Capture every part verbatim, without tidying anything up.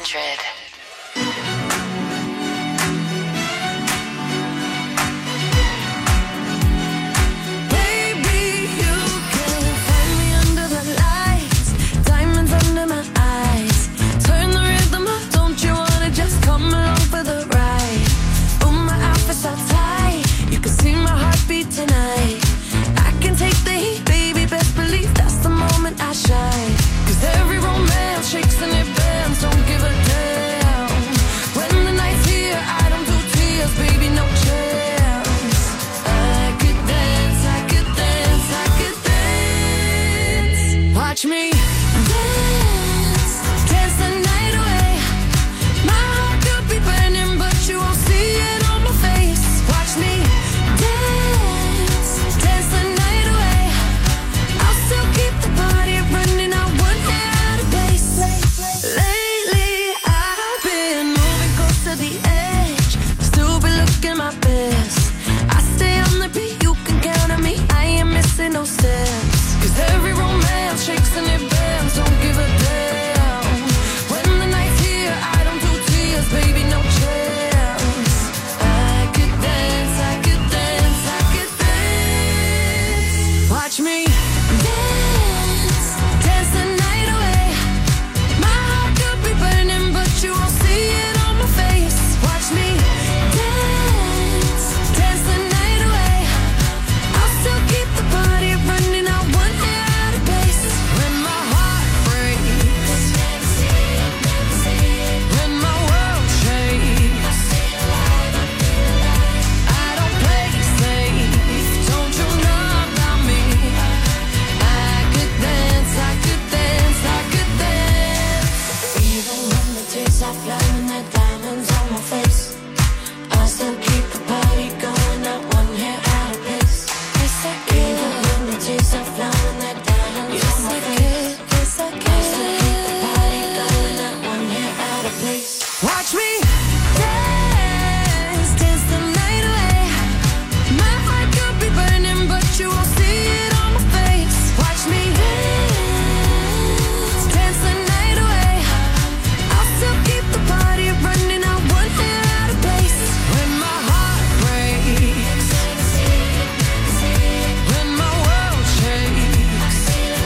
hundred. Tonight, I can take the heat, baby, best believe that's the moment I shine. Cause every romance shakes and it bends, don't give a damn. When the night's here, I don't do tears, baby, no chance. I could dance, I could dance, I could dance. Watch me dance, dance the night away. My heart could be burning, but you won't see it on my face. Watch me dance, dance the night away. I'll still keep the party running, I won't get out of place. Lately I've been moving close to the edge, still be looking my best. I stay on the beat, you can count on me, I ain't missing no steps. Cause every romance shakes and it bends, don't give a damn. When the night's here, I don't do tears, baby, no chance. I could dance, I could dance, I could dance. Watch me dance, dance the night away. My heart could be burning, but you won't see it on my face. Watch me dance, dance the night away. I'll still keep the party running, I won't get out of place. When my heart breaks, when my world shakes, I don't play safe, don't you know about me? I could dance, I could dance, I could dance. Even when the tears are flowing, the diamonds on my face, I still keep the party going, not one hair out of place. Yes, I can. Even when the tears are flowing, the diamonds on my face, yes, I can. I still keep the party going, not one hair out of place. Watch me dance, dance the night away. My heart could be burning, but you won't see it on my face. Watch me dance, dance the night away. I'll still keep the party running, I won't get out of place. When my heart breaks, when my world shakes,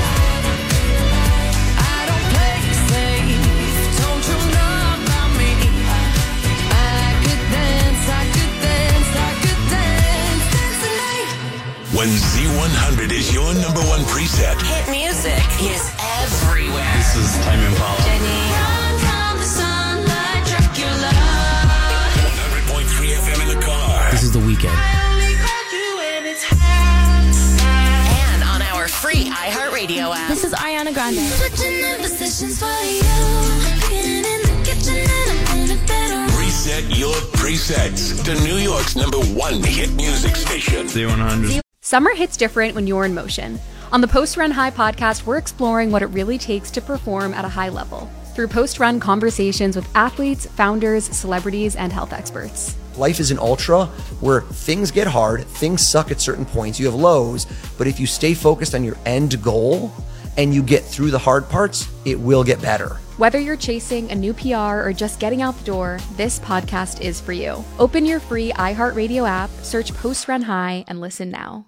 I don't play safe, don't you know about me? I could dance, I could dance, I could dance, dance the night. When Z one hundred is your number one preset, Hit music is everywhere. This is Time Impala. Jenny. Run from the sunlight, Dracula. one hundred point three F M in the car. This is The Weeknd. I only caught you when it's hot. And on our free iHeartRadio app. This is Ariana Grande. Switching the positions for you. Getting in the kitchen and I'm in the bedroom. Reset your presets to New York's number one hit music station. Z one hundred. Summer hits different when you're in motion. On the Post Run High podcast, we're exploring what it really takes to perform at a high level through post-run conversations with athletes, founders, celebrities, and health experts. Life is an ultra where things get hard, things suck at certain points, you have lows, but if you stay focused on your end goal and you get through the hard parts, it will get better. Whether you're chasing a new P R or just getting out the door, this podcast is for you. Open your free iHeartRadio app, search Post Run High, and listen now.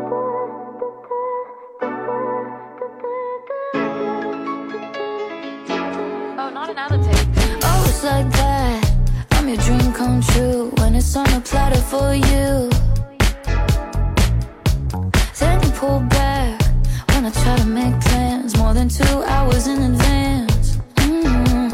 Oh, not another take. Oh, it's like that. I'm your dream come true when it's on a platter for you. Then you pull back when I try to make plans more than two hours in advance. Mm-hmm.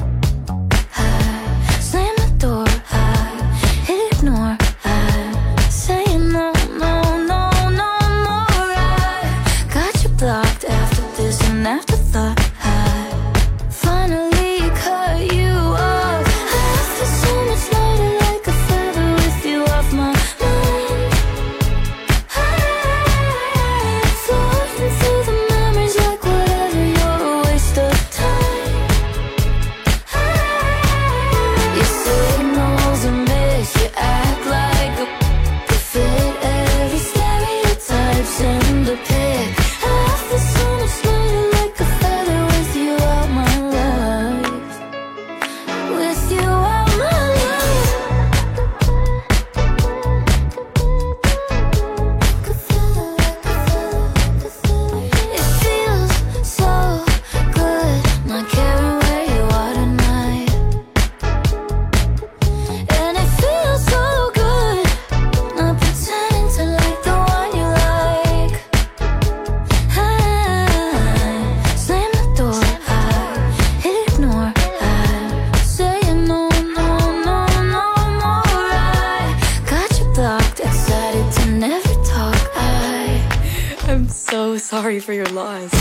I slam the door, I ignore, I say no, no, no, no more. I got you blocked after this and afterthought. I finally cut you off. I feel so much lighter, like a feather with you off my mind. I'm floating through the memories like whatever, you're a waste of time. sorry for your loss.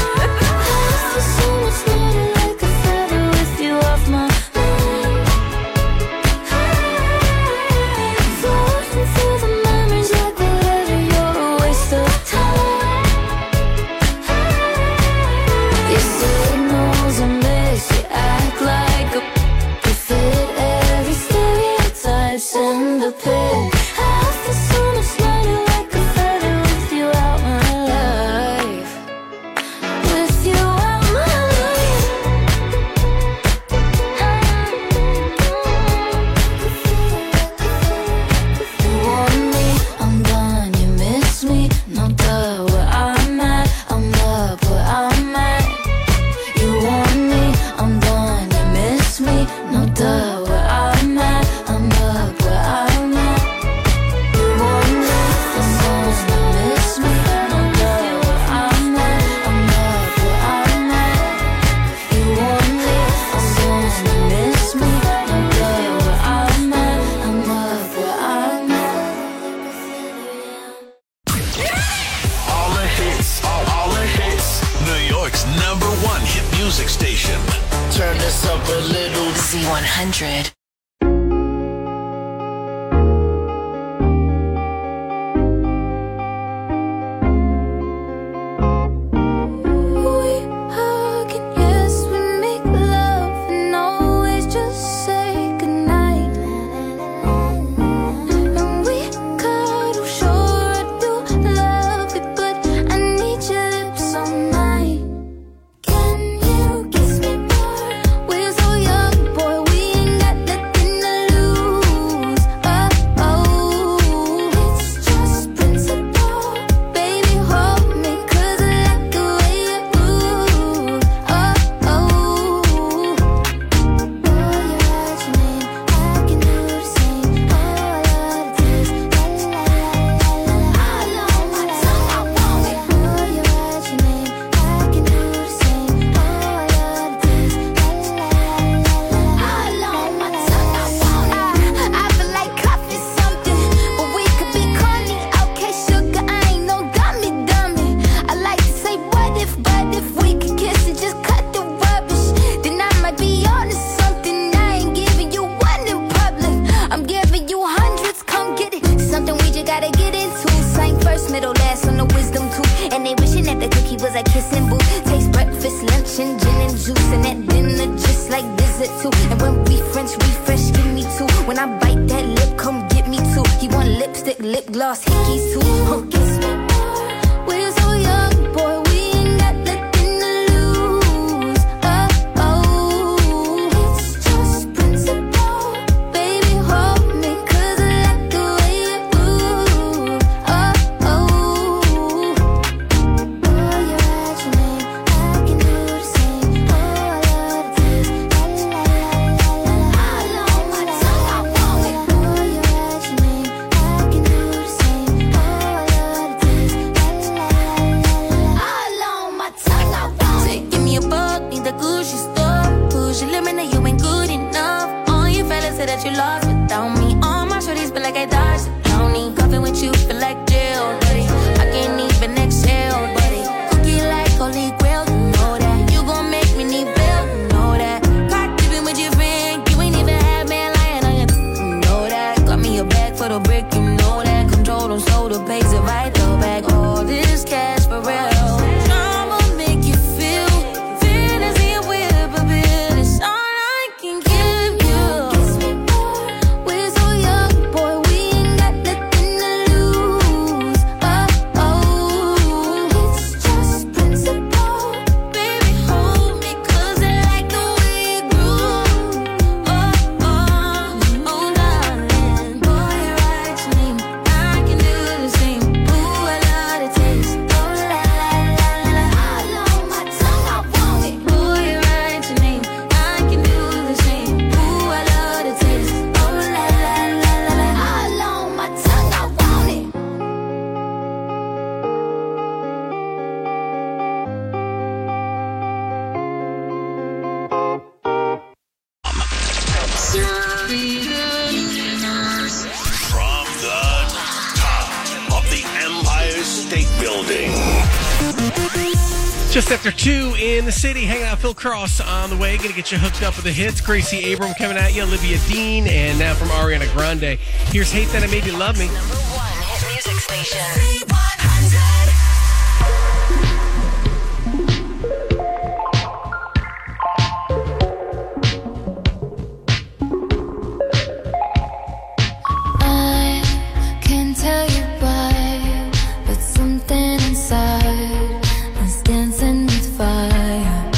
In the pit, I feel so much lighter, like a feather with you out my life. With you out my life. You want me, I'm gone. You miss me, no duh. Where I'm at, I'm up where I'm at. You want me, I'm gone. You miss me, no duh. Where I'm at, I'm up. Music station. Turn this up a little. Z one hundred. We Just after two in the city, hanging out. Phil Cross on the way. Going to get you hooked up with the hits. Gracie Abram coming at you. Olivia Dean. And now from Ariana Grande. Here's Hate That I Made You Love Me. Number one hit music station. I can't tell you why, but something inside is dancing with fire.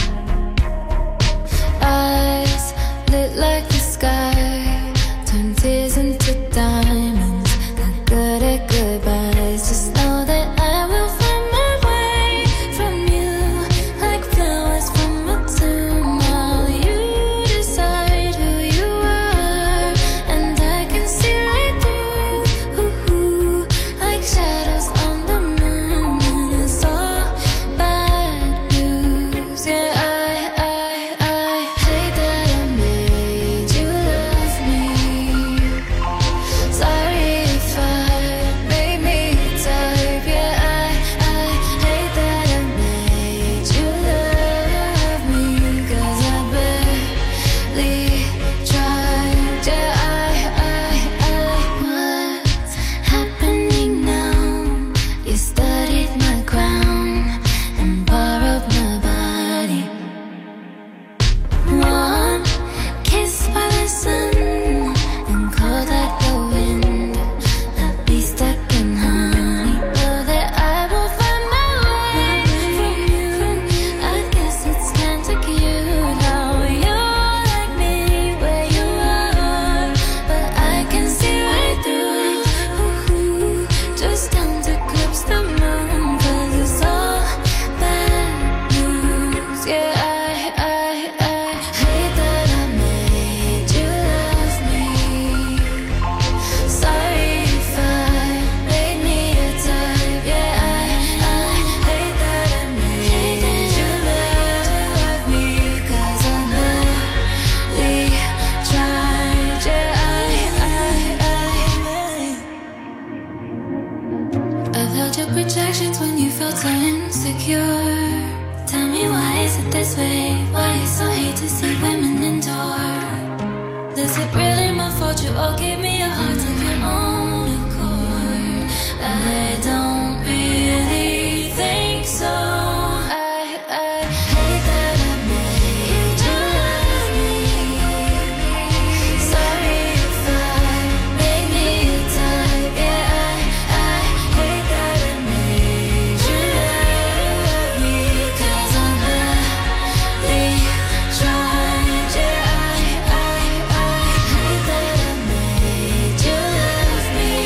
Eyes lit like the sky, turn tears into diamonds. Not good at goodbyes. Just know that I will find my way from you, like flowers from a tomb. While you decide who you are, and I can see right through, ooh, like shadows on the moon. And it's all bad news. Yeah, I, I, I hate that I made you love me. Sorry if I made me type. Yeah, I, I hate that I made you love me. 'Cause I barely tried. Yeah, I, I, I what's happening now? You studied my crown and borrowed my body. One kiss by the sun and cold like the wind. I'll be stuck in honey. Know that I will find my way from you. I guess it's kinda cute how you like me where you are, but I can see right through. Ooh, just don't eclipse the moon, 'cause it's all bad news. Yeah, I, I, I hate that I made you love me. Sorry if I made me a type. Yeah, I, I hate that I made you love me. 'Cause I barely tried. Yeah, I, I, I I've held your projections when you felt so insecure. Tell me, why is it this way? Why you so hate to see women endure? Is it really my fault you all gave me a heart of your own accord? I don't really think so. I, I hate that I made you love me. Sorry if I made me a type. Yeah, I, I hate that I made you love me. 'Cause I barely tried. Yeah, I, I, I hate that I made you love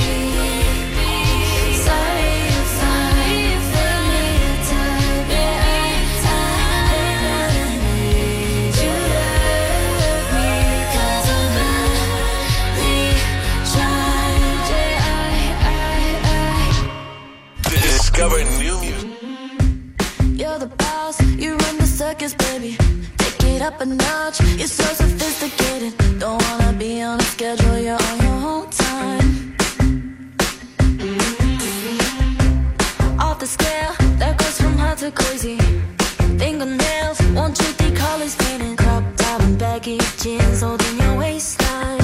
me. Sorry if I made me a type. Yeah, I, I hate that I made you love me. 'Cause I barely tried. Yeah, I, I, I Discover new music. You're the boss, you run the circus, baby. Take it up a notch, you're so sophisticated. Don't wanna be on a schedule, you're on your own time. Off the scale, that goes from hot to crazy. Fingernails, one, two, three colors painted. Crop top and baggy jeans holding your waistline.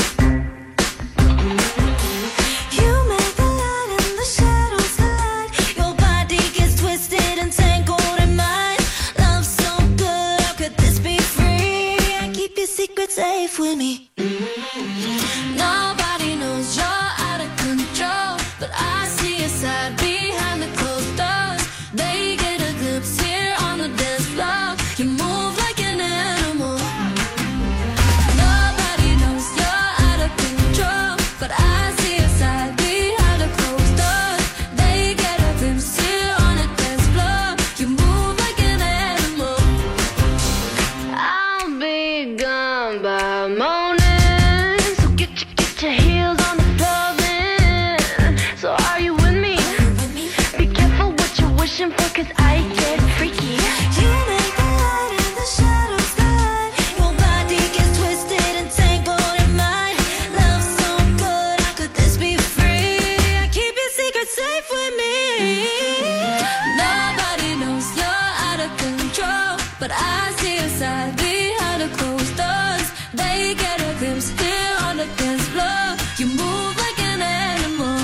You make the light and the shadows collide. Your body gets twisted and tangled in mine. Love so good, how could this be free? I keep your secrets safe with me. Nobody knows you're out of control, but I see your side behind the closed doors. They get a glimpse here on the dance floor. You move like an animal. Nobody knows you're out of control, but I see your side behind the closed doors. They get a glimpse here on the dance floor. You move like an animal. I'll be gone by morning, so get your, get your heels on the floor then. So are you with me? Be careful what you're wishing for, 'cause I get freaky. You make the light and the shadows collide. Your body gets twisted and tangled in mine. Love so good, how could this be free? I keep your secrets safe with me. Nobody knows you're out of glimpse here on the dance floor. You move like an animal.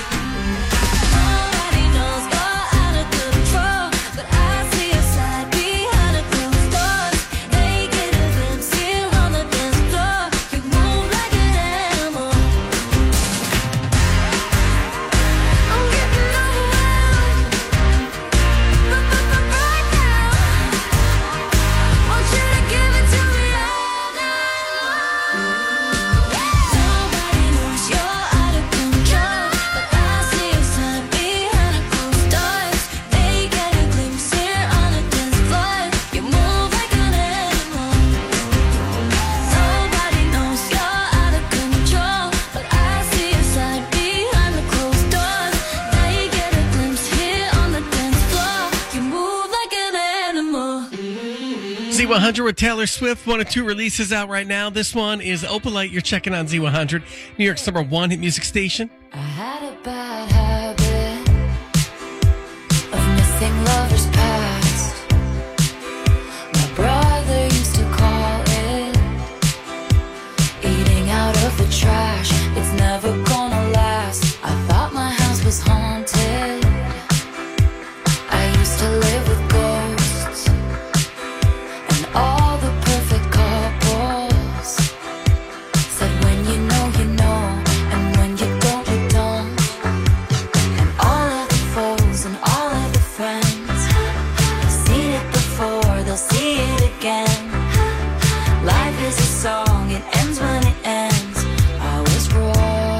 Nobody knows you're out of control, but I see your side behind the closed doors. They get a glimpse here on the dance floor. You move like an animal. I'm getting overwhelmed right now. Want you to give it to me all night long. Nobody knows you're out of control, but I see your side behind the closed doors. They get a glimpse here on the dance floor. You move like an animal. Nobody knows you're out of control, but I see your side behind the closed doors. They get a glimpse here on the dance floor. You move like an animal. Z one hundred with Taylor Swift. One or two releases out right now. This one is Opalite. You're checking on Z one hundred, New York's number one hit music station. I had a bad habit of missing lovers past. My brother used to call it eating out of the trash. It's never gonna last. I thought my house was haunted. I used to live with ghosts and all the perfect couples. Said when you know, you know, and when you don't, you don't. And all of the foes and all of the friends have seen it before, they'll see it again. Life is a song, it ends when it ends. I was wrong,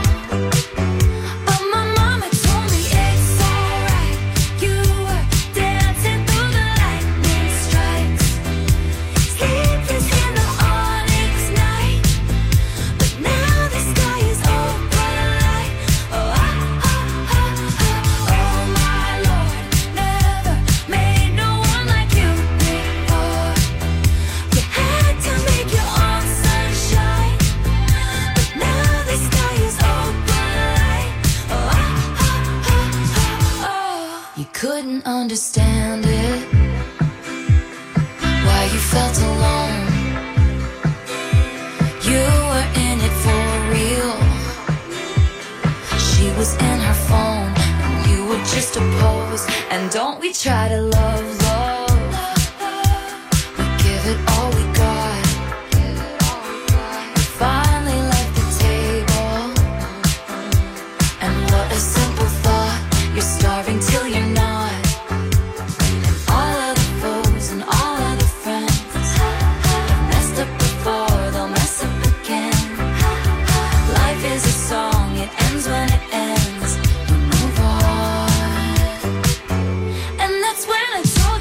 but my mama told me it's alright. You were dancing through the lightning strikes, sleepless in the onyx night. But now the sky is opalite. Oh, oh, oh, oh, oh, my Lord, never made no one like you before. You had to make your own sunshine, but now the sky is opalite. Oh, oh, oh, oh, oh. You couldn't understand it, why you felt alone. You were in it for real. She was in her phone, and you were just a pose. And don't we try to love, love? We give it all we got. We finally left the table, and what a simple thought. You're starving till you're not. And all of the foes and all of the friends have messed up before, they'll mess up again. Life is a song, it ends when it ends. We move on. And that's when I told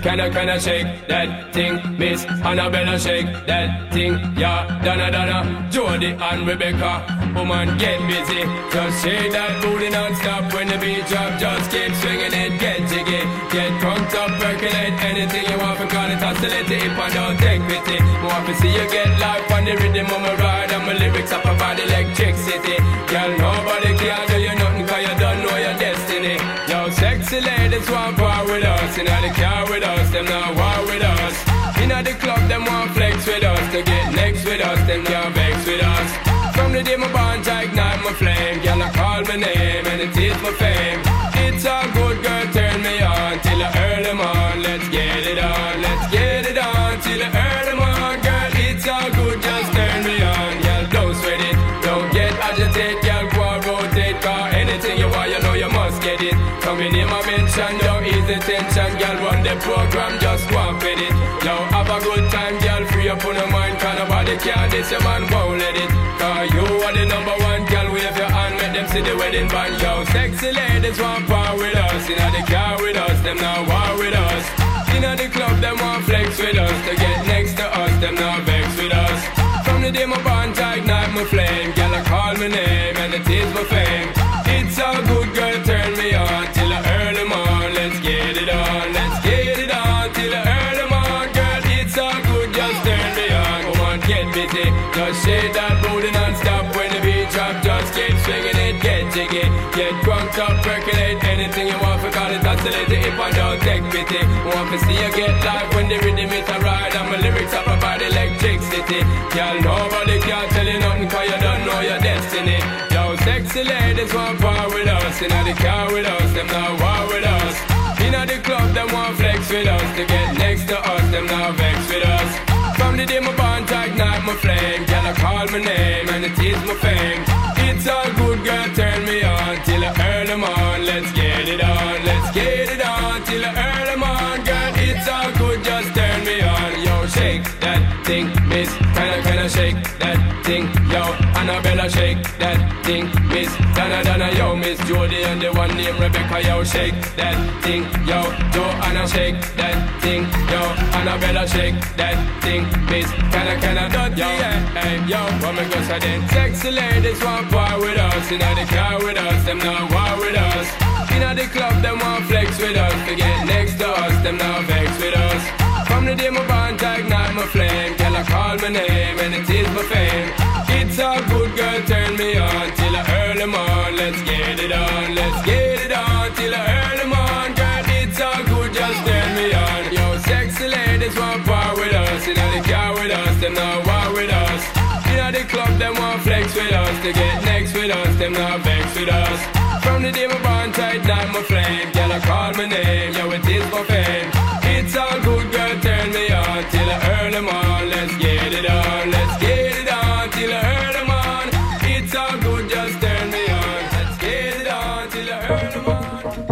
Can I, can I shake that thing? Miss Annabella, shake that thing. Yeah, Donna, Donna, Jody and Rebecca. Woman, get busy. Just shake that booty non-stop when the beat drop. Just keep swinging it, get jiggy. Get crunked up, percolate anything you want. For call it oscillate if I don't take pity. Want to see you get life on the rhythm of my ride. And my lyrics up about electricity. Girl, nobody can do you nothing cause you don't know your destiny. Yo, sexy ladies want war with us. Inna the car with us, them not war with us. Inna the club, them want flex with us. To get next with us, them can't vex with us. From the day my bond, I ignite my flame. Girl, I call my name and it is my fame. It's all good, girl, turn me on till I earn them on. Let's get it on, let's get it on till I earn them on. Girl, it's all good, just turn me on. Girl, don't sweat it, don't get agitated. Girl, go and rotate, cause anything you want, you know you must get it. Coming in my mention, don't ease the tension. Girl, run the program, just go and fit it. Yo, have a good time, girl, free up on your mind. Cause nobody can, this your man won't let it. Cause you are the number one, girl, wave your hand, make them see the wedding band. Yo, sexy ladies want power with us. Inna the car with us, them not war with us. Inna the club, them want flex with us. To get next to us, them not vex with us. From the day my bond, I ignite my flame. Girl, I call my name and it is my fame. It's all good, girl, turn me on till I earn them on. Let's get it on, let's get it on till I earn them on. Girl, it's all good, just turn me on. Come on, get busy, just shake that booty non-stop. When the beat drop, just keep swinging it, get jiggy. Get crunked up, percolate anything you want. For call it oscillate if I don't take pity. Want to see you get live when the rhythm is a ride. And my lyrics up about electricity. Girl, nobody can tell you nothing cause you don't know your destiny. Yo, sexy ladies want power with us. Inna the car with us, them not war with us. Inna the club, them want flex with us. To get next to us, them not vex with us. From the day my bond, I ignite my flame. Girl, I call my name and it is my fame. It's all good, girl, turn me on till I earn them on. Let's get it on, let's get it on till I earn them on. Girl, it's all good, just turn me on. Yo, shake that thing, miss. Kinda, kinda shake that thing. Yo, Annabella, shake that thing, miss. Donna, Donna, yo, Miss Jody and the one named Rebecca. Yo, shake that thing. Yo, Joanna, shake that thing. Yo, Annabella, shake that thing, miss. Kinda, kinda dirty, yeah. Hey, yo, what me go say then? Sexy ladies want war with us. Inna the car with us, them not war with us. Inna the club, them want flex with us. To get next to us, them not vex with us. From the day my bond, I ignite my flame. Girl, I call my name and it is my fame. It's all good, girl, turn me on till I earn them on. Let's get it on, let's get it on till I earn them on. Girl, it's all good, just turn me on. Yo, sexy ladies want power with us. Inna the car with us, them not war with us. Inna the club, them want flex with us. To get next with us, them not vex with us. From the day my bond, tight down my flame. Girl, I call my name, yo, it is my fame. It's all good, girl, turn me on till I earn them on. Let's get it on, let's get it on till I earn them on. It's all good, just turn me on. Let's get it on till I earn them on.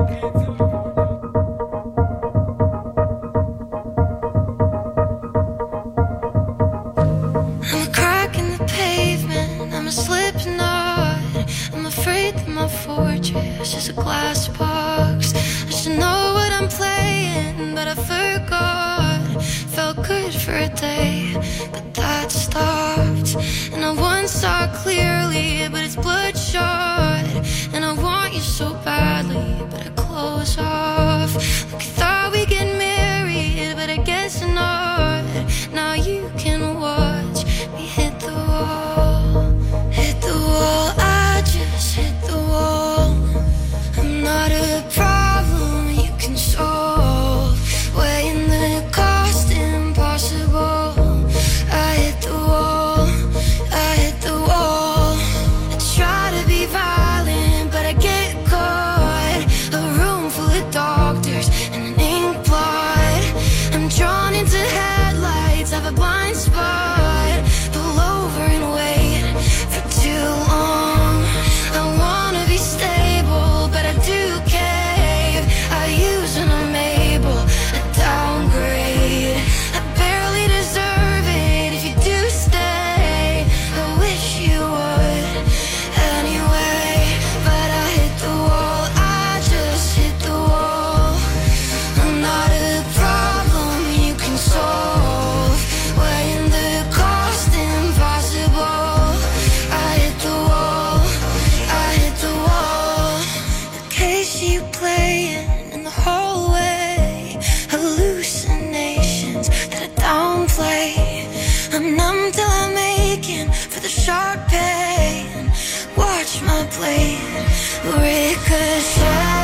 I'm a crack in the pavement, I'm a slippery knot. I'm afraid that my fortress is a glass box. I should know what I'm playing, but I forgot. Felt good for a day, pain. Watch my blade ricochet.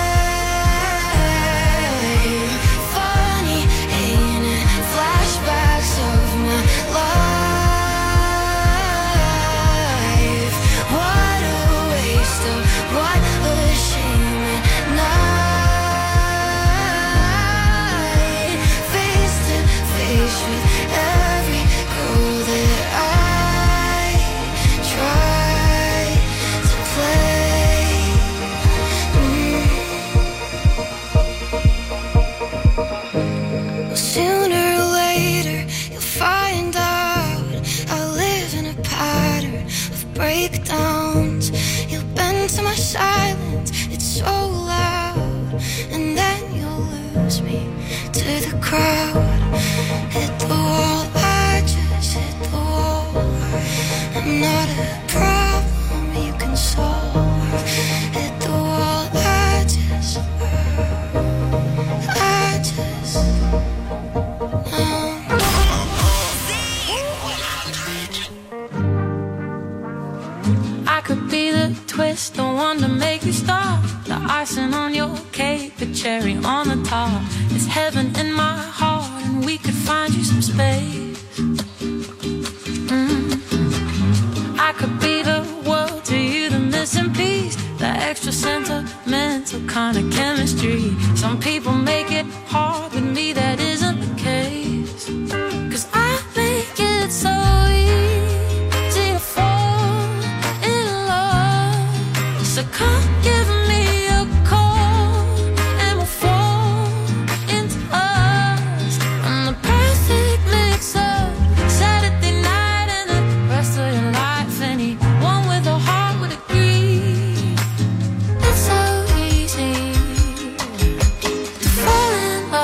Funny, ain't it? Flashbacks of my life. What a waste of what a shame at night. Face to face with every girl that I try to play. Mm. Sooner or later you'll find out I live in a pattern of breakdowns. You'll bend to my silence, it's so loud, and then you'll lose me to the crowd. Hit the wall, I just hit the wall. I'm not a problem you can solve. Hit the wall, I just, I just, um. I could be the twist, the one to make you stop, the icing on your cake, the cherry on the top. It's heaven in my heart, and we could find you some space. Mm. I could be the world to you, the missing piece, the extra sentimental kind of chemistry. Some people make it hard, with me that isn't the case. Cause I make it so easy to fall in love. So come give me a call, and we'll fall into us. I'm the perfect mix of Saturday night and the rest of your life. Anyone with a heart would agree. It's so easy to fall in love.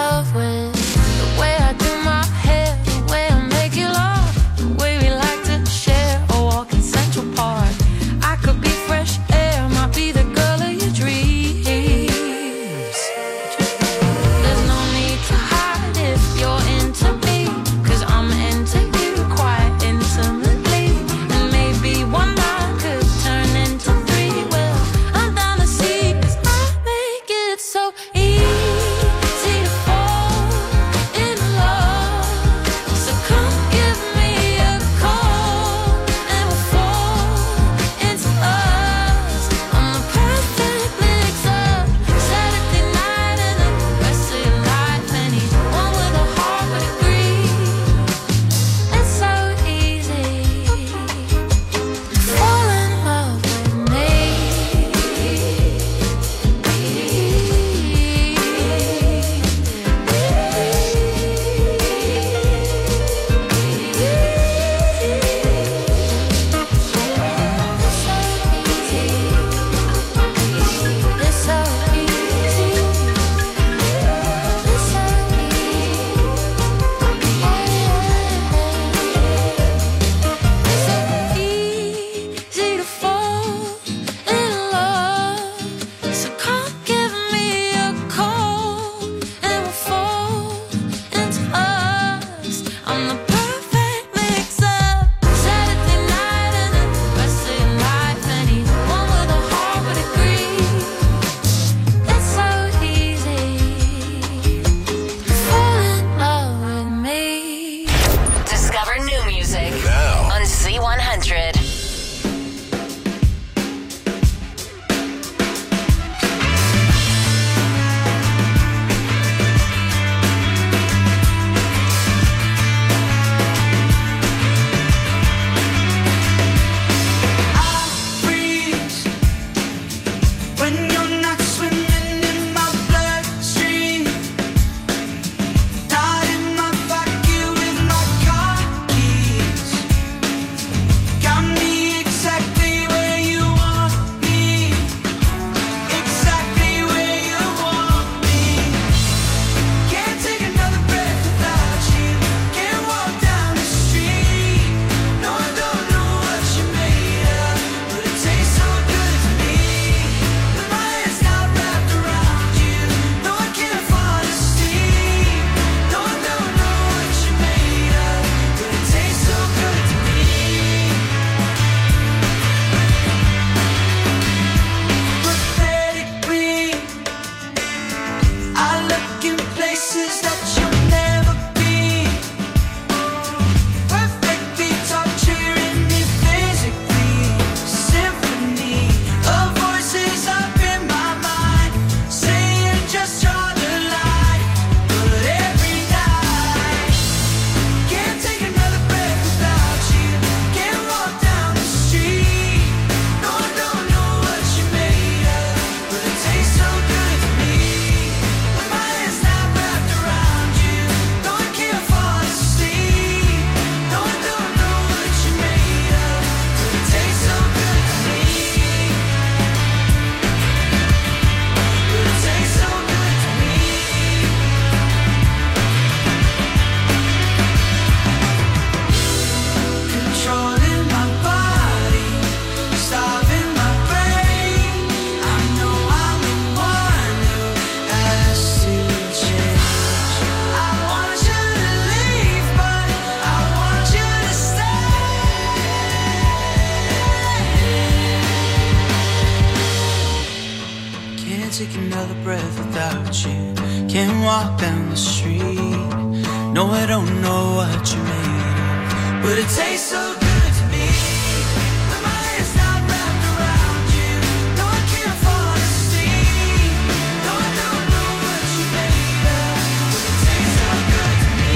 take another breath without you. Can't walk down the street. No, I don't know what you made of, but it tastes so good to me. When my head's not wrapped around you. No, I can't fall asleep. No, I don't know what you made of, but it tastes so good to me.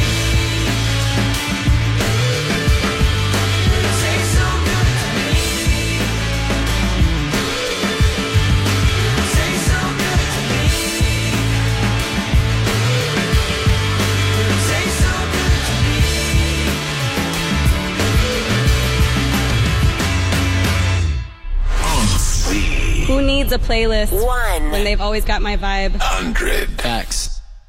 But it tastes so good to me. It tastes so good to me. But it tastes so good to me. Who needs a playlist One. when they've always got my vibe? Hundred. X.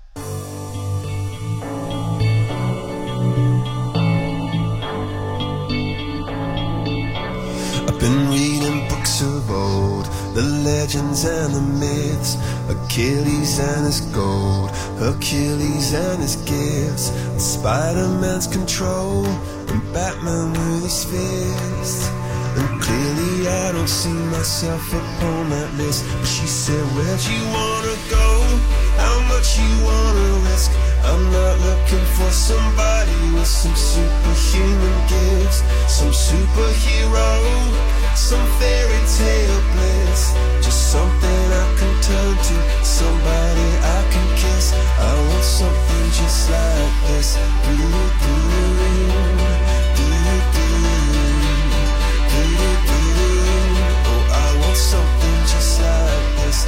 I've been reading books of old, the legends and the myths, Achilles and his gold, Hercules and his gifts, and Spider-Man's control, and Batman with his fists. And clearly I don't see myself upon that list. But she said, where'd you wanna go? How much you wanna risk? I'm not looking for somebody with some superhuman gifts, some superhero, some fairy tale bliss. Just something I can turn to, somebody I can kiss. I want something just like this. Do-do-do, do-do-do. Oh, I want something just like this.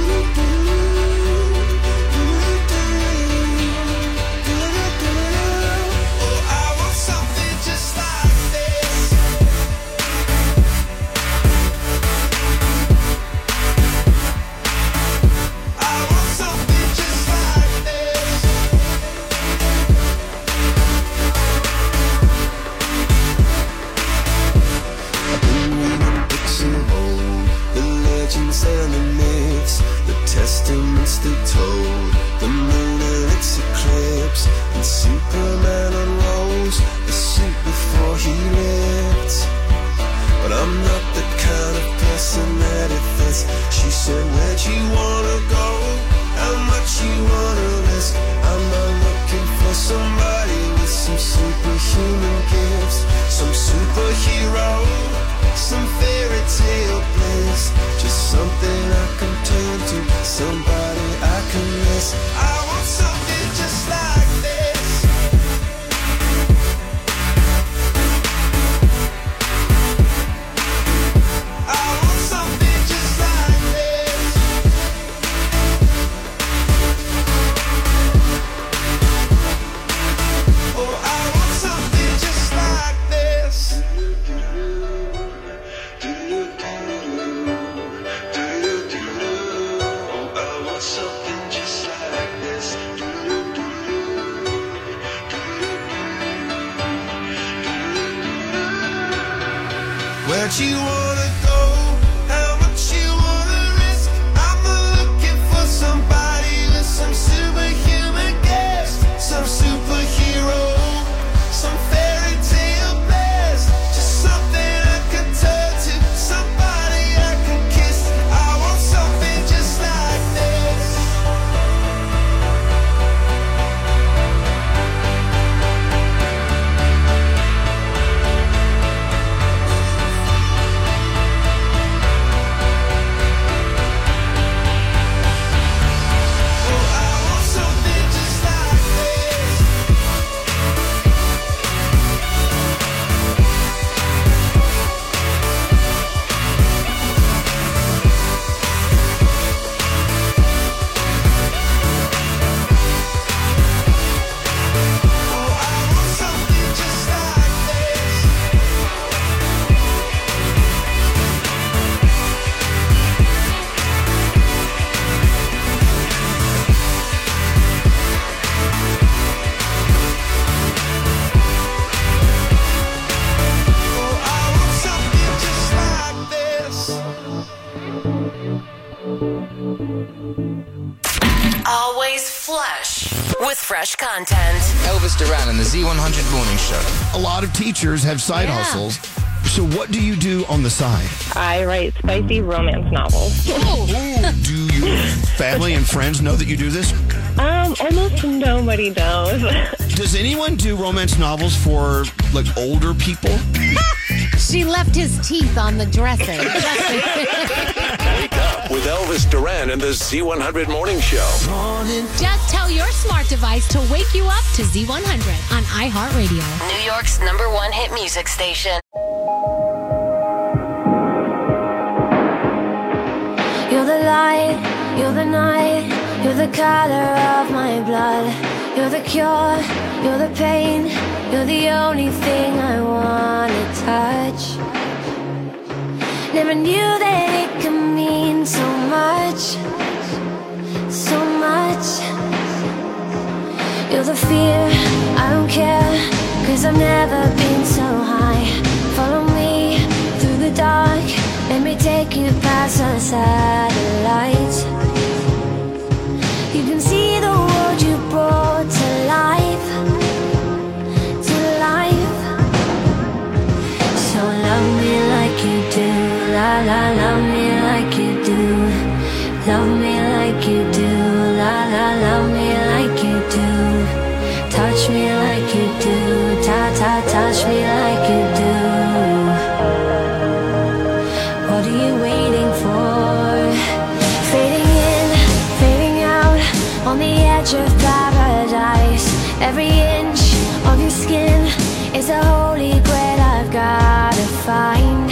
Oh, I want something just like this. I want something just like this. I've been reading books of old, the legends and the myths, the testaments they told, the moon and its eclipse, and Superman unrolls the suit before he lived. But I'm not the kind of person that it fits. She said, where'd you wanna go? How much you wanna risk? I'm not looking for somebody with some superhuman gifts, some superhero, some fairy tale bliss. Just something I can turn to, somebody I can miss. I want something just like this. I want something just like this. Oh, I want something just like this. Oh, I want something just like this. Where'd you wanna go? How much you wanna risk? I'm not looking for somebody with some superhuman gifts, some superhero, some fairy tale bliss. Just something I can turn to, somebody I can kiss. I want something just like this. Oh, I want something just like this. Oh, I want something just like this. Oh, I want something just like this. Always flush with fresh content. Elvis Duran and the Z one hundred Morning Show. A lot of teachers have side Yeah. hustles. So what do you do on the side? I write spicy romance novels. Do your family and friends know that you do this? Um, almost nobody knows. Does anyone do romance novels for, like, older people? She left his teeth on the dressing. Wake up with Elvis Duran and the Z one hundred Morning Show. Just tell your smart device to wake you up to Z one hundred on iHeartRadio. New York's number one hit music station. You're the light, you're the night, you're the color of my blood. You're the cure, you're the pain, you're the only thing I wanna touch. Never knew that it could mean so much, so much. You're the fear, I don't care, cause I've never been so high. Follow me through the dark, let me take you past the satellites. You can see the world you brought to life, to life. So love me like you do, la la, love me like you do. Love me like you do, la la, love me like you do. Touch me like you do, ta ta, touch me like you do. What are you waiting for? Fading in, fading out, on the edge of paradise. Every inch of your skin is a holy grail I've gotta find.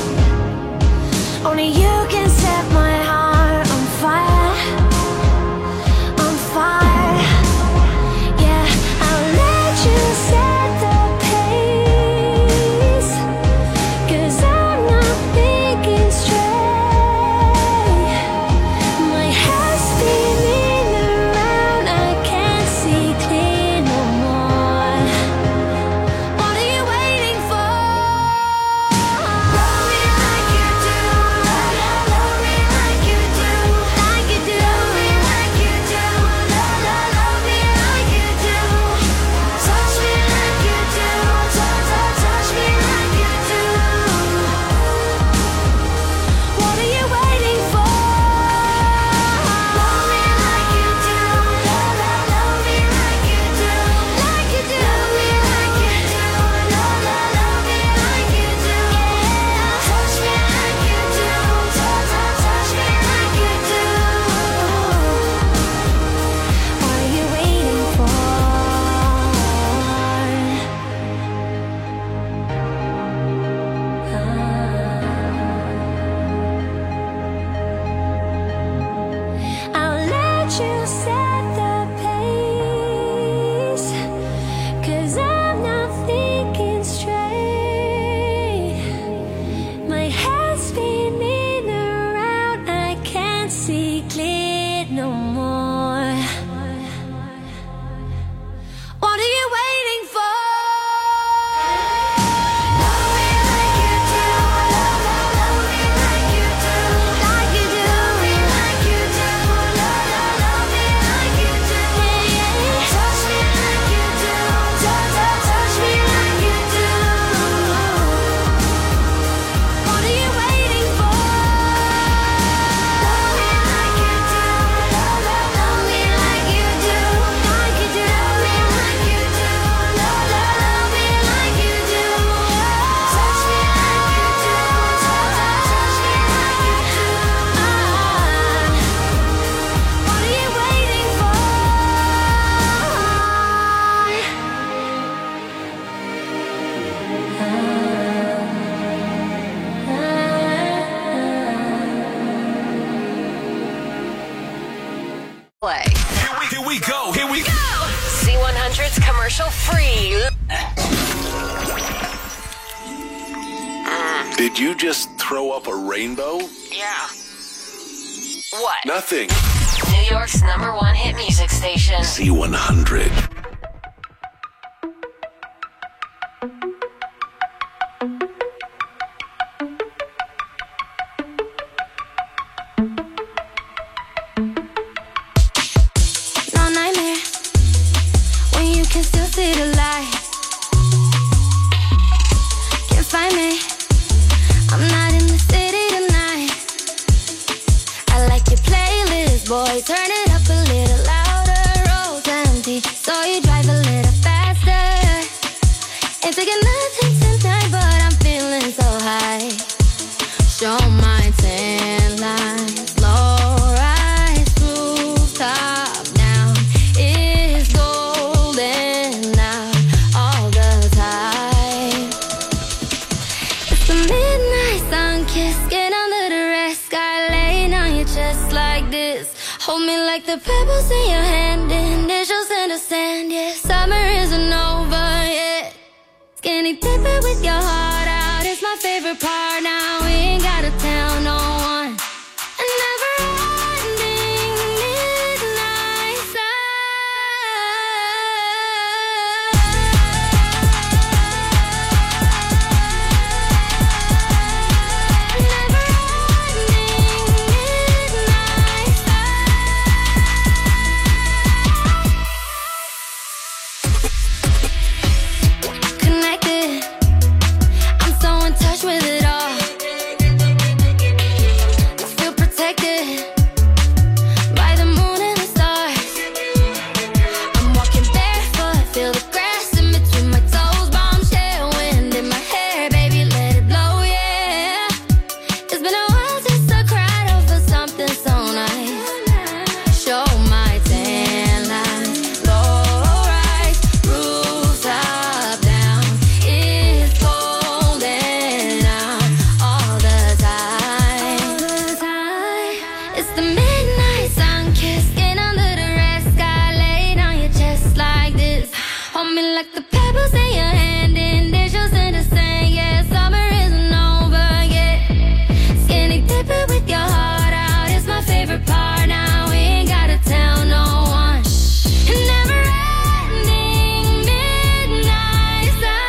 Only you can set my heart on fire, on fire. Yeah, I'll let you set the pace, cause I'm not thinking straight. My head's spinning around, I can't see clear no more. What are you waiting for? Love me like you do, love, love, love me like you do, like you do. Love me like you do, love, love, love me like you do. Touch me like you do, touch, touch, touch me like you do. What are you waiting for? Love me like you do, love, love, love me like you do, like you do. Love me like you do, love, love, love me like you do. Touch me like you do, touch, touch, touch me like you do. What are you waiting for? I'll let you set the pace, cause I'm not thinking straight. My head's spinning around, I can't see clear no more. What are you waiting for? Love me like you do, love, love, love me like you do, like you do. Love me like you do, love, love, love me like you do. Touch me like you do, touch, touch, touch me like you do. What are you waiting for? Love me like you do, love, love, love me like you do, like you do. Love me like you do, love, love, love me like you do. Touch me like you do, touch, touch, touch me like you do. What are you waiting for? Play. Here we, here we go. Here we go. Z one hundred's commercial free. Did you just throw up a rainbow? Yeah. What? Nothing. New York's number one hit music station. Z one hundred. No nightmare when you can still see the light. Can't find me sun-kissed skin under the red sky, laying on your chest like this. Hold me like the pebbles in your hand, initials in the sand. Yeah, summer isn't over yet. Skinny dipping with your heart out is my favorite part. Now we ain't gotta tell no one. A never-ending midnight sun. A never-ending midnight sun. Connected, I'm so in touch with it all. Feel protected by the moon and the stars. I'm walking barefoot, feel the grass in between my toes. Bombshell wind in my hair, baby, let it blow, yeah. It's been a while since I cried over something so nice. Show my tan lines, low rise, roofs up, down. It's golden out all the time. It's the midnight sun-kissed skin under the red sky, laid on your chest like this. Hold me like the pebbles in your hand, initials in the sand. Yeah, summer isn't over yet. Skinny dipping with your heart out is my favorite part. Now we ain't gotta tell no one. A never-ending midnight sun.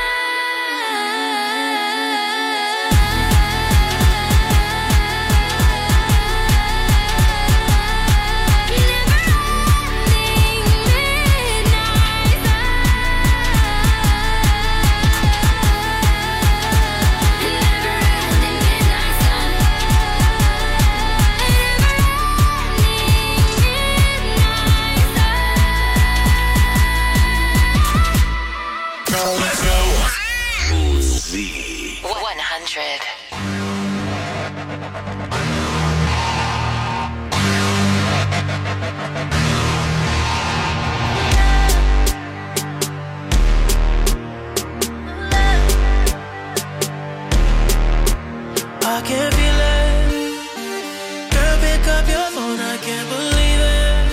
Let's go. one hundred. I can feel it. Girl, pick up your phone, I can't believe it.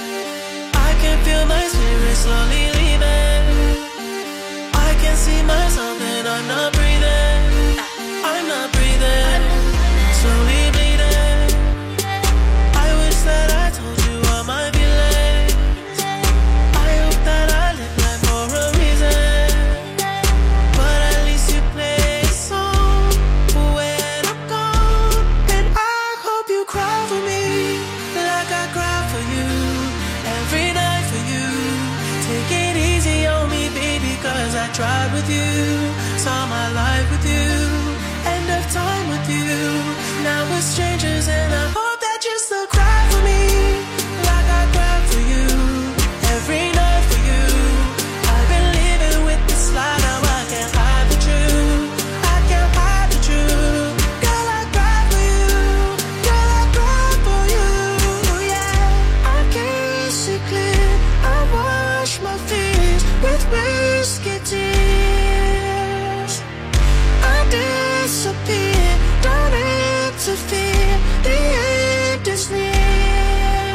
I can feel my spirit slowly leaving. I can see myself and I'm not breathing. I'm not breathing. Slowly bleeding. I wish that I told you all my feelings. I hope that I live life for a reason. But at least you play a song when I'm gone. And I hope you cry for me like I cry for you. Every night for you. Take it easy on me, baby, cause I tried with you. Saw my life with you. End of time with you. Now we're strangers and I hope that you still cry for me like I cried for you. Every night for you. I've been living with this lie, now I can't hide the truth. I can't hide the truth. Girl, I cry for you. Girl, I cry for you. Yeah, I can't see clear. I wash my fears with whiskey tears. I disappear, don't interfere. The end is near.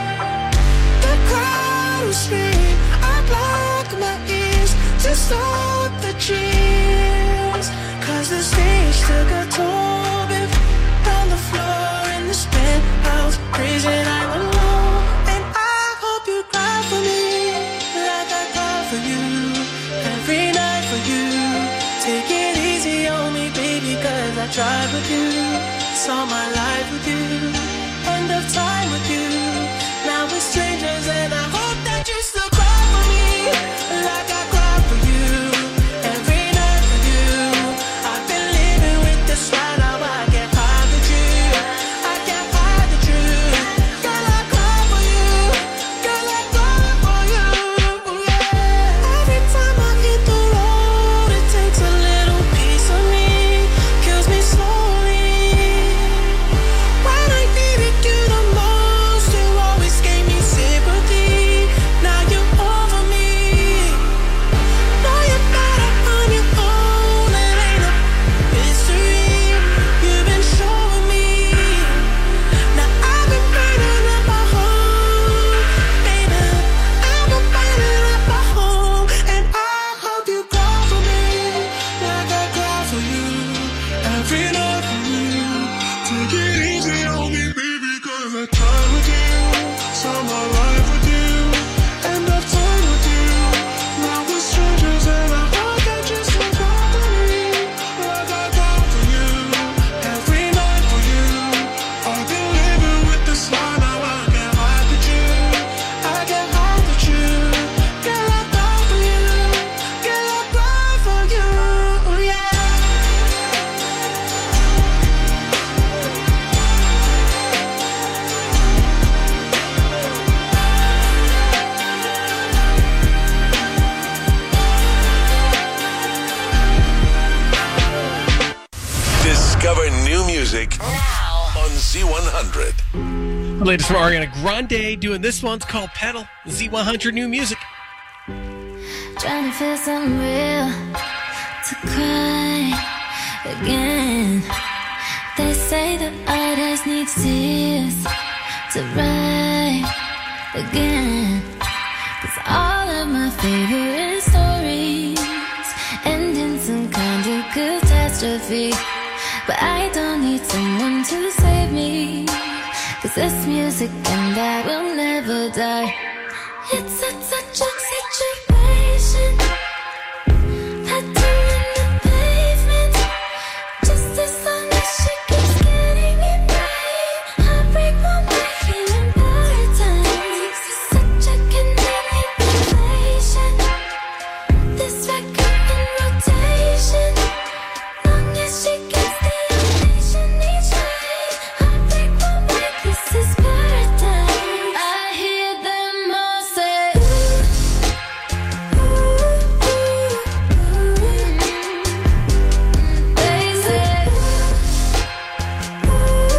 The crowd will scream. I block my ears to stop the cheers. Cause the stage took a toll, babe. On the floor in this penthouse, crazy I'm alone. And I hope you cry for me like I cry for you. Every night for you. Take it easy on me, baby, cause I tried with you. Saw my life with you. End of time with you. Now we're strangers and I hope that you still cry for me like I cry for you. Every night for you. I've been living with this lie, now I can't hide the truth. I can't hide the truth. Girl, I cry for you. Girl, I cry for you. Yeah. Every time I hit the road, it takes a little piece of me. Kills me slowly. When I needed you the most, you always gave me sympathy. Discover new music now on Z one hundred. The latest from Ariana Grande doing this one's called Pedal. Z one hundred new music. Trying to feel something real to cry again. They say that artists need tears to write again. Cause all of my favorite stories end in some kind of catastrophe. But I don't need someone to save me. Cause this music and I will never die. It's such, such a situation. I do in the pavement. Just as long as she keeps getting it right. I break my back in bad times. Such a convenient relation. This record in rotation. Long as she gets the ovation each night. I break my back, this is paradise. I hear them all say, ooh, ooh, ooh, ooh. They say, ooh,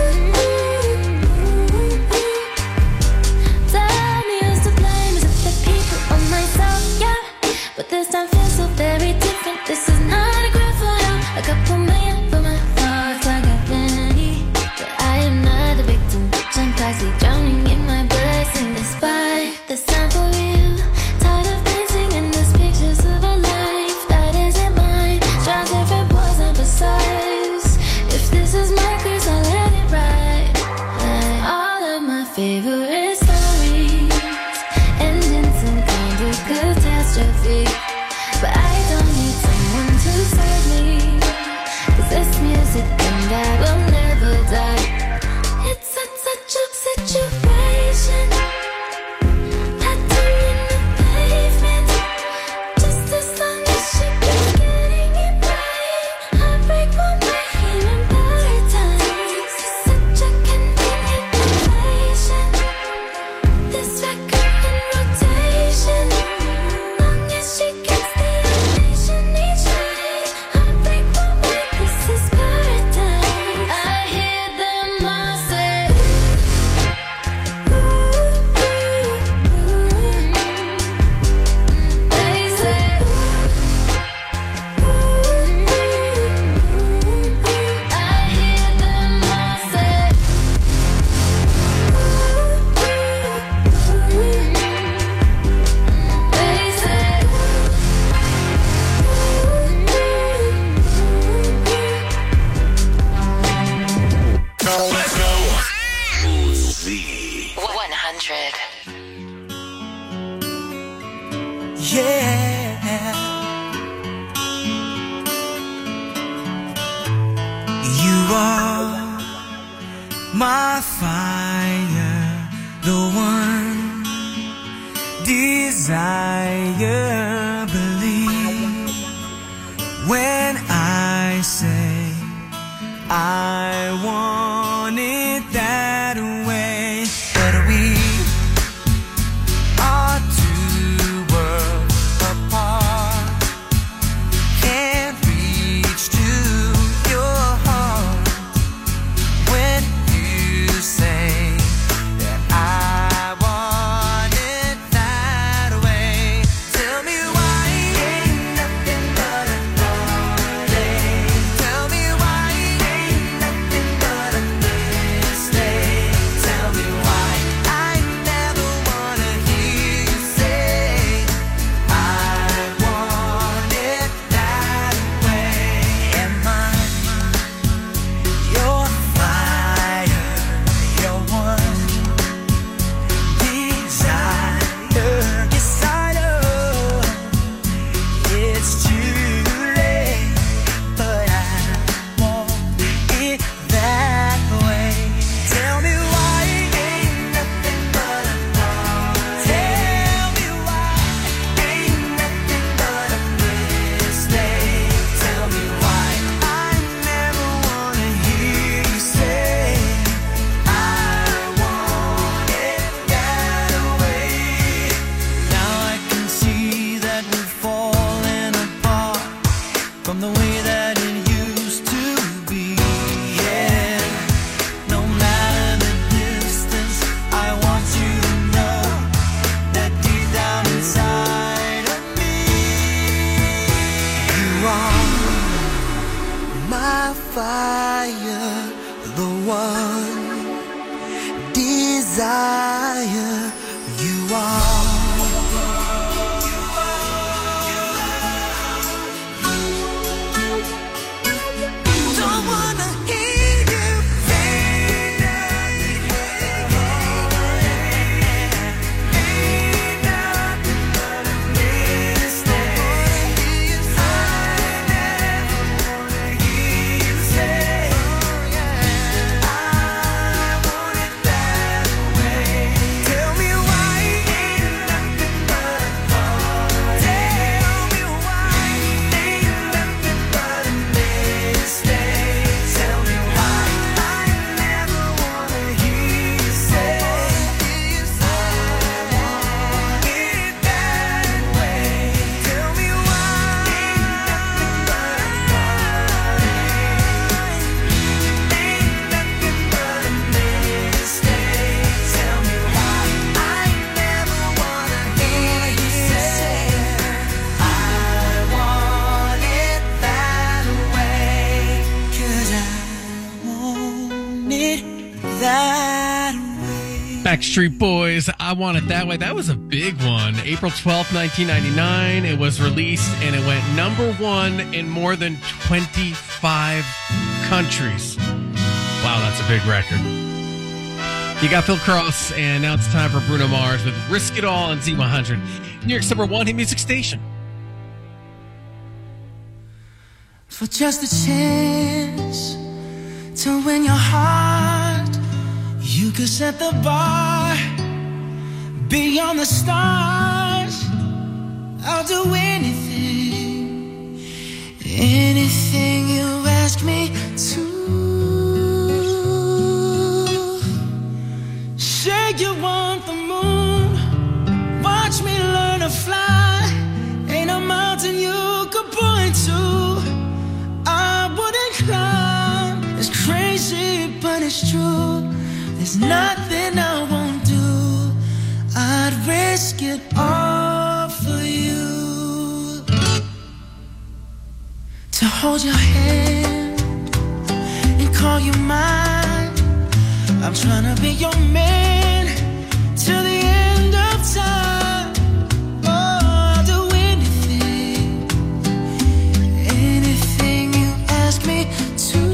ooh, ooh, ooh. Tell me who's to blame, is it the people or myself? Yeah, but this time feels so very different. This is not a graph for help. A couple million for my thoughts, I got plenty. But I am not the victim, I'm toxic, drowning in my blessing. Despite the sign for you, tired of dancing in these pictures of a life that isn't mine. Try different points and precise. If this is my curse, I'll let it ride. Like all of my favorite stories end in some kind of catastrophe. But I don't need someone to save me. Cause this music and I will never die. It's such, such a situation. I do in the pavement. Just as long as she keeps getting it right. I break my back here in paradise. Such a convenient relation. This record in rotation. Long as she gets the ovation each night. I break my back, this is paradise. I hear them all say, ooh, ooh, ooh. They say, ooh, ooh, ooh. I hear them all say, ooh, ooh, ooh. They say, Let's go. Z one hundred. Yeah, you are my fire, the one desire. Believe when I say I want it that way. But we are two worlds apart. Can't reach to your heart when you say that I want it that way. Tell me why ain't nothing but a heartache. Tell me why ain't nothing but desire. You are. Don't wanna hear you say nothing. Ain't nothing but a mistake. I never wanna hear you say I want it that way. Tell me why ain't nothing but a heart. Tell me why ain't nothing but a mistake. Tell me why I never wanna hear you say I want it that way. Tell me why ain't nothing but a heart. Ain't nothing but a mistake. Tell me why I never wanna hear you say I want it that way. 'Cause I want it that way. Backstreet Boys, I Want It That Way. That was a big one. April twelfth, nineteen ninety-nine. It was released and it went number one in more than twenty-five countries. Wow, that's a big record. You got Phil Cross, and now it's time for Bruno Mars with Risk It All on Z one hundred. New York's number one hit music station. For just a chance to win your heart, you could set the bar beyond the stars. I'll do anything, anything you ask me to. Say you want the moon, watch me learn to fly. Ain't a mountain you could point to I wouldn't climb. It's crazy, but it's true. There's nothing I won't do. I'd risk it all for you. To hold your hand and call you mine. I'm trying to be your man till the end of time. Oh, I'll do anything, anything you ask me to.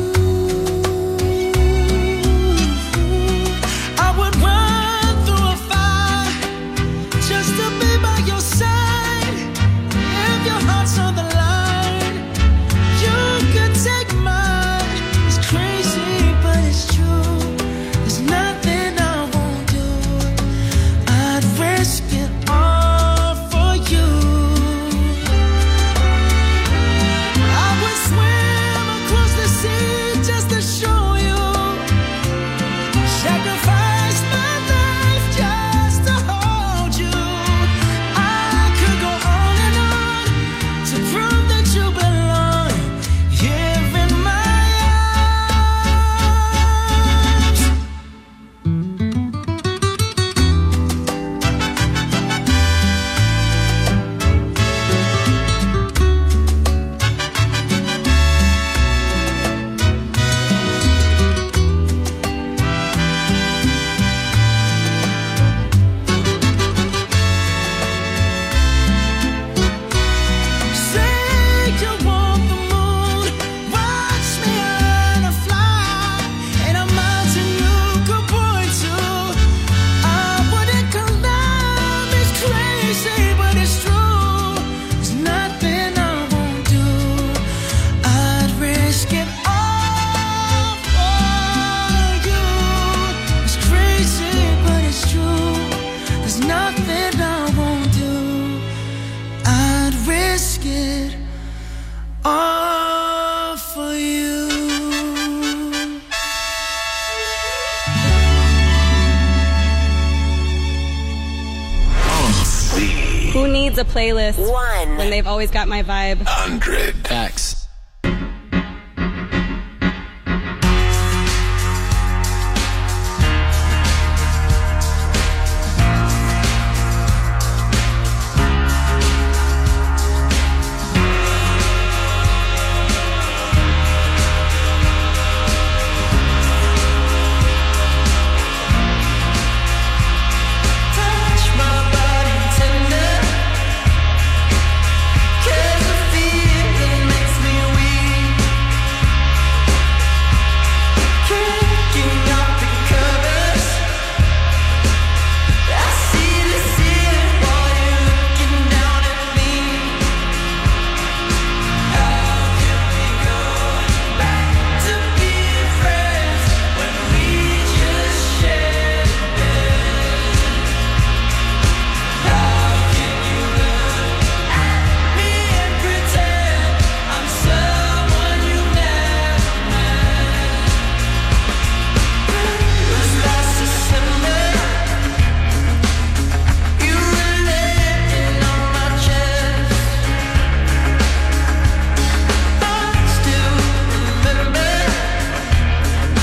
I would run through a fire just to be by your side. If your heart's on the line, you could take mine. It's crazy, but it's true. There's nothing I won't do. I'd risk it all for you. I would swim across the sea just to show you. Sacrifice my life just to hold you. I could go on and on to prove that you belong here in my arms. Say you want the moon, watch me learn to fly. Ain't a mountain you could point to I wouldn't climb. It's crazy, but it's true. There's nothing I won't do. I'd risk it all for you. It's crazy, but it's true. There's nothing I won't do. I'd risk it all for you. Who needs a playlist One. when they've always got my vibe? Hundred. Facts.